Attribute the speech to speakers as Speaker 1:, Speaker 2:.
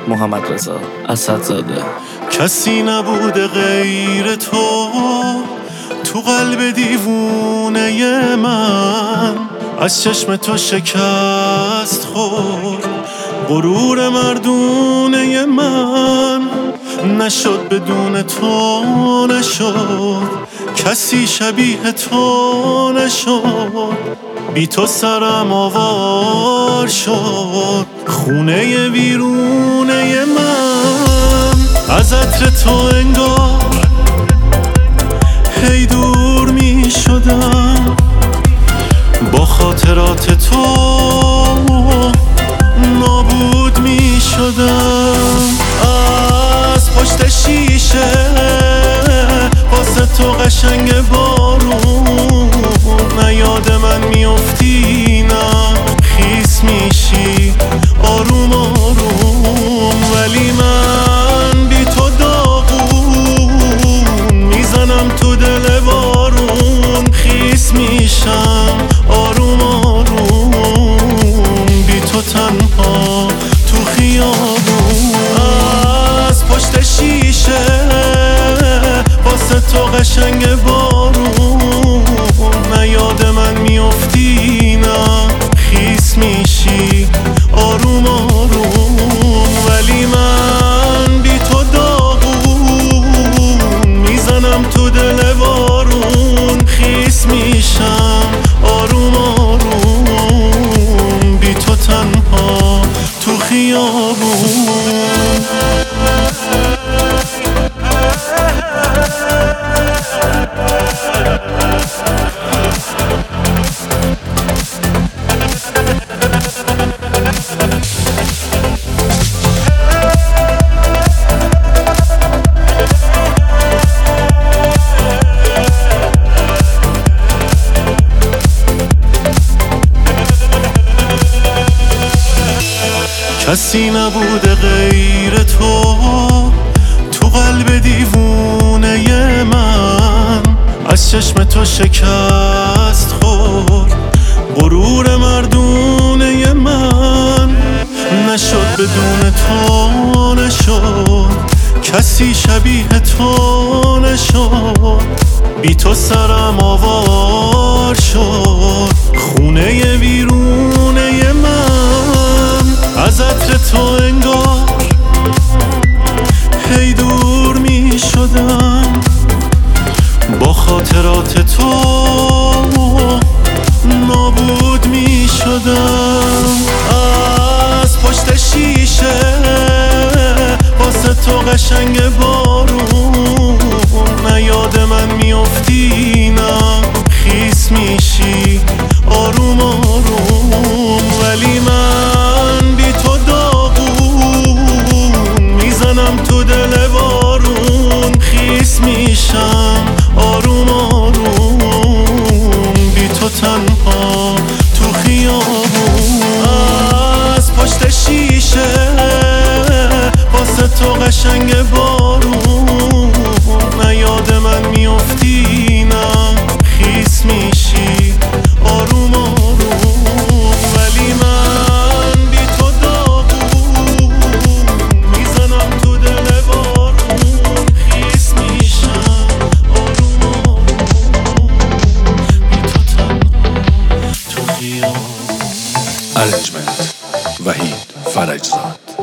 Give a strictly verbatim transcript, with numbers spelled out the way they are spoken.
Speaker 1: محمد رضا اسدزاده.
Speaker 2: کسی نبوده غیر تو تو قلب دیوونه من، از چشم تو شکست خورد غرور مردونه من. نشد بدون تو، نشد کسی شبیه تو، نشد بی تو سرم آوار شد خونه ویرونه من. از عطر تو انگار هی دور می شدم، با خاطرات تو نابود می شدم. از پشت شیشه واسه تو قشنگ بارون، نه یاد من میافتی نه خیس میشی آروم آروم. ولی من بی تو داغون میزنم تو دل بارون، خیس میشم آروم آروم بی تو تنها تو خیابون. از پشت شیشه واسه تو قشنگ بارون، نه یاد من میافتی نه خیس میشی آروم آروم. ولی من بی تو داغون میزنم تو دل بارون، خیس میشم آروم آروم بی تو تنها تو خیابون. کسی نبوده غیر تو تو قلب دیوونه من، از چشم تو شکست خورد غرور مردونه من. نشد بدون تو، نشد کسی شبیه تو، نشد بی تو سرم آوار شد خونه ویرونه من. از عطر تو انگار هی دور می شدم، با خاطرات تو نابود می شدم. از پشت شیشه واسه تو قشنگ بارون، نه یاد من میافتی نه خیس میشی آروم آروم. ولی من بی تو داغون میزنم تو دل بارون، خیس میشم آروم آروم بی تو تنها تو خیابون. از پشت شیشه واسه تو قشنگ بارون، نه یاد من میافتی نه خیس میشی آروم آروم. ولی من بی تو داغون میزنم تو دل بارون، خیس میشم آروم آروم بی تو تنها تو خیابون.
Speaker 3: ارنجمنت وحید فرجزاد.